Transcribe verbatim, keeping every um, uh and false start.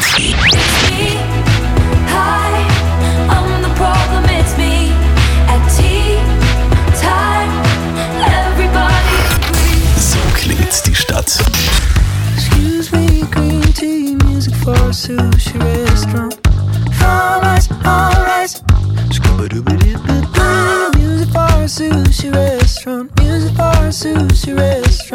So klingt die Stadt. Excuse me, green tea, music for a sushi restaurant. All right, all right. Music for a sushi restaurant. Music for a sushi restaurant.